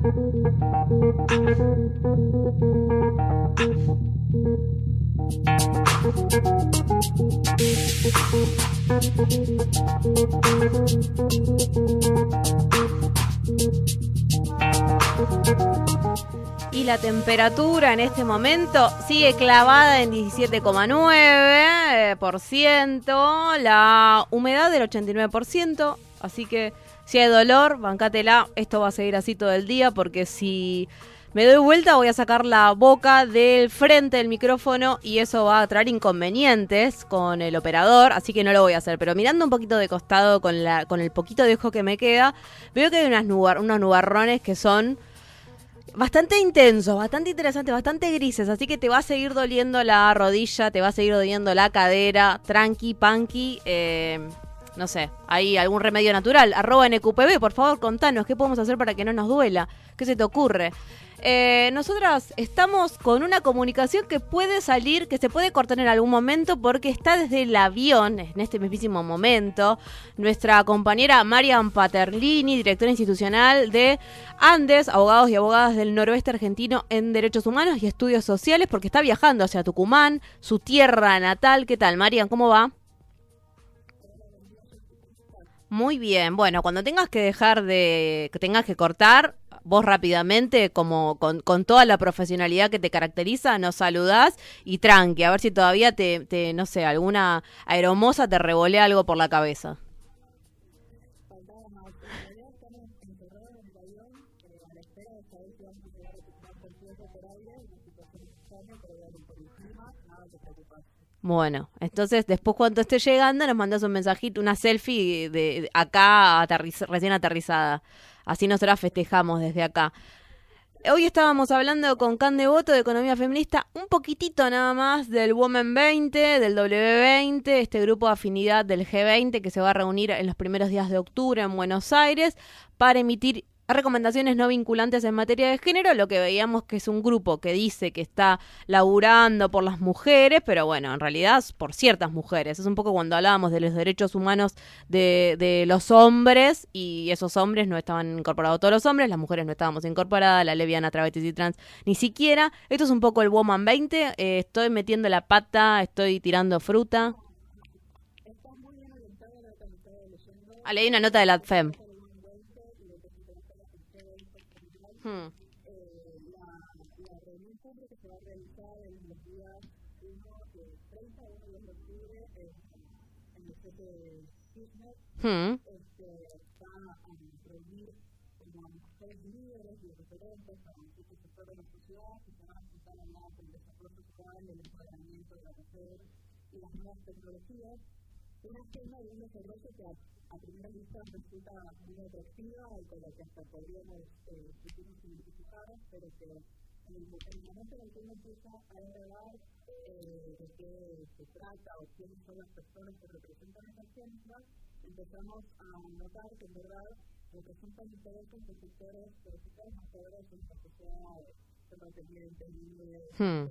Y la temperatura en este momento sigue clavada en 17,9%, la humedad del 89%, así que si hay dolor, bancátela, esto va a seguir así todo el día, porque si me doy vuelta voy a sacar la boca del frente del micrófono y eso va a traer inconvenientes con el operador, así que no lo voy a hacer. Pero mirando un poquito de costado con el poquito de ojo que me queda, veo que hay unos nubarrones que son bastante intensos, bastante interesantes, bastante grises, así que te va a seguir doliendo la rodilla, te va a seguir doliendo la cadera, tranqui, panqui, no sé, ¿hay algún remedio natural? @NQPB, por favor, contanos, ¿qué podemos hacer para que no nos duela? ¿Qué se te ocurre? Nosotras estamos con una comunicación que puede salir, que se puede cortar en algún momento porque está desde el avión, en este mismísimo momento, nuestra compañera Marian Paterlini, directora institucional de Andes, abogados y abogadas del noroeste argentino en derechos humanos y estudios sociales, porque está viajando hacia Tucumán, su tierra natal. ¿Qué tal, Marian? ¿Cómo va? Muy bien, bueno, cuando tengas que que tengas que cortar, vos rápidamente, como con toda la profesionalidad que te caracteriza, nos saludás y tranqui, a ver si todavía no sé, alguna aeromoza te revolea algo por la cabeza. Bueno, entonces después cuando esté llegando nos mandas un mensajito, una selfie de acá recién aterrizada. Así nosotras festejamos desde acá. Hoy estábamos hablando con Can Devoto de Economía Feminista, un poquitito nada más del Women 20, del W20, este grupo de afinidad del G20 que se va a reunir en los primeros días de octubre en Buenos Aires para emitir recomendaciones no vinculantes en materia de género. Lo que veíamos que es un grupo que dice que está laburando por las mujeres, pero bueno, en realidad es por ciertas mujeres. Es un poco cuando hablábamos de los derechos humanos de los hombres, y esos hombres no estaban incorporados todos los hombres, las mujeres no estábamos incorporadas, la lesbiana, travestis y trans ni siquiera. Esto es un poco el Woman 20, estoy metiendo la pata, estoy tirando fruta. Leí una nota de la ADFEM. Hmm. Hmm. Hmm.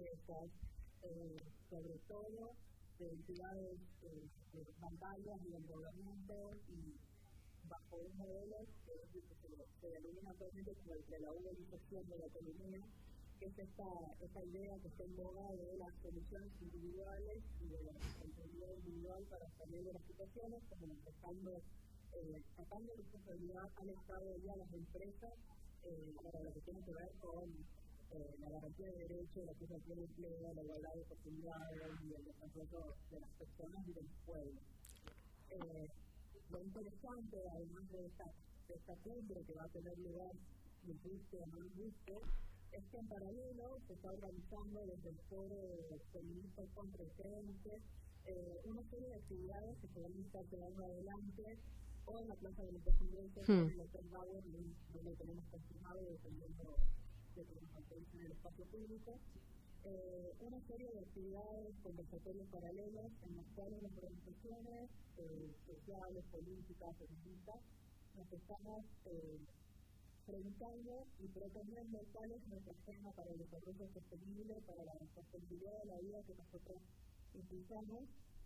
Hmm.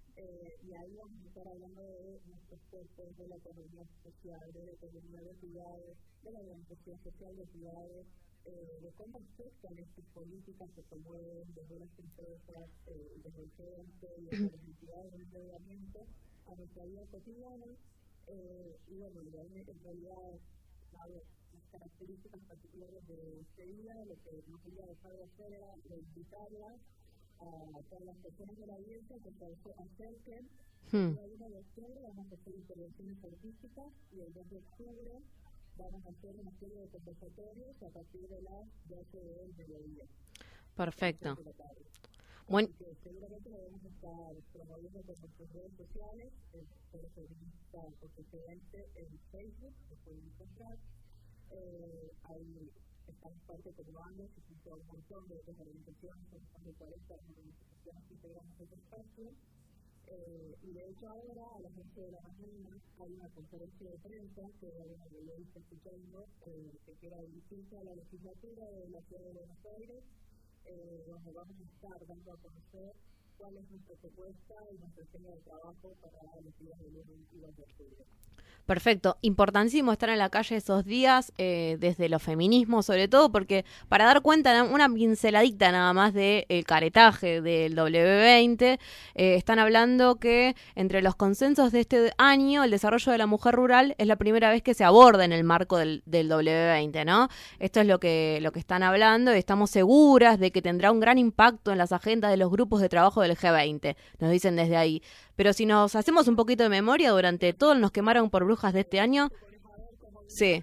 y ahí vamos a estar hablando de nuestros puestos, de la economía social, de la economía de ciudades, de la organización social de ciudades, de cómo afectan estas políticas que se mueven desde las empresas, desde el gente y desde las entidades del medio ambiente a nuestra vida cotidiana. Y bueno, en realidad, las características particulares de este día, lo que no quería dejar de hacer era invitarlas a todas las personas de la audiencia que se acerquen. El 1 de octubre vamos a hacer intervenciones artísticas y el 2 de octubre vamos a hacer una serie de conversatorios a partir de las 12 del mediodía. Perfecto. Bueno, seguramente lo vamos a estar promoviendo por nuestras redes sociales, el Foro Feminista Constituyente en Facebook, lo pueden encontrar. Ahí estamos participando, se hizo un montón de otras organizaciones, son más de 40 organizaciones que integramos este espacio. Y de hecho ahora, a las 11 de la mañana, hay una conferencia de prensa que yo está escuchando, que quiera dirigirse a la legislatura de la Ciudad de Buenos Aires, donde vamos a estar dando a conocer cuál es nuestra propuesta y nuestra agenda de trabajo para los días del 1 y 2 de octubre. Perfecto, importantísimo estar en la calle esos días, desde los feminismos sobre todo, porque para dar cuenta, una pinceladita nada más del caretaje del W20, están hablando que entre los consensos de este año, el desarrollo de la mujer rural es la primera vez que se aborda en el marco del W20, ¿no? Esto es lo que están hablando y estamos seguras de que tendrá un gran impacto en las agendas de los grupos de trabajo del G20, nos dicen desde ahí. Pero si nos hacemos un poquito de memoria, durante todo nos quemaron por brujas de este año. Sí.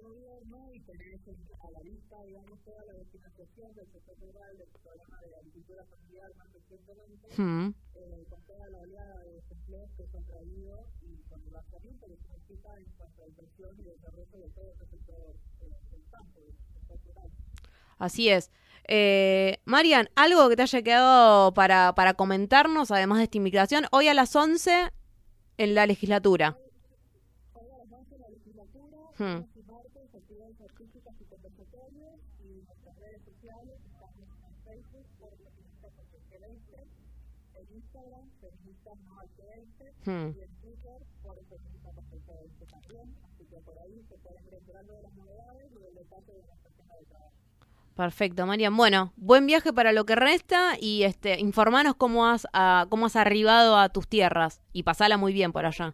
Así es. Marian, algo que te haya quedado para comentarnos, además de esta invitación, hoy a las 11 en la legislatura. Hoy a las 11 en la legislatura, martes, actividades artísticas y conversatorios, y nuestras redes sociales, estamos en Facebook, por Feministas Constituyente, en Instagram, Feministas No al G20, y en Twitter, por Feministas Constituyente también, así que por ahí se pueden ir enterando de las novedades y del detalle de nuestra agenda de trabajo. Perfecto, Marian. Bueno, buen viaje para lo que resta y informanos cómo has arribado a tus tierras y pasala muy bien por allá.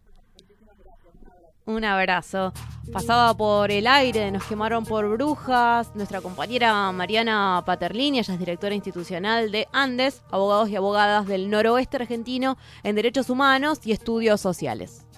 Un abrazo. Pasaba por el aire, nos quemaron por brujas, nuestra compañera Mariana Paterlini, ella es directora institucional de Andes, abogados y abogadas del noroeste argentino en derechos humanos y estudios sociales.